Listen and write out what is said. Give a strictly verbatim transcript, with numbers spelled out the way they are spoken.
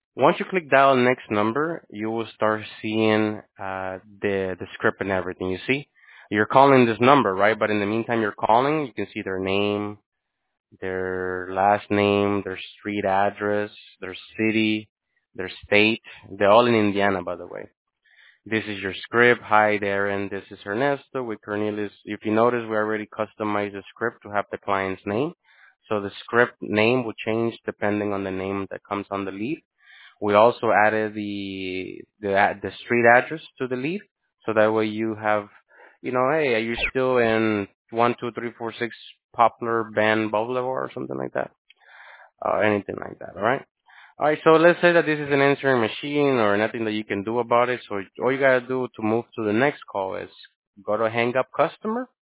Once you click dial next number, you will start seeing uh, the the script and everything. You see, you're calling this number, right? But in the meantime, you're calling. You can see their name, their last name, their street address, their city, their state. They're all in Indiana, by the way. This is your script. Hi, Darren. This is Ernesto with Cornelius. If you notice, we already customized the script to have the client's name. So the script name will change depending on the name that comes on the lead. We also added the the ad- the street address to the lead, so that way you have, you know, hey, are you still in one two three four six Poplar Band Boulevard or something like that, uh, anything like that. All right. All right. So let's say that this is an answering machine or nothing that you can do about it. So all you gotta do to move to the next call is go to hang up customer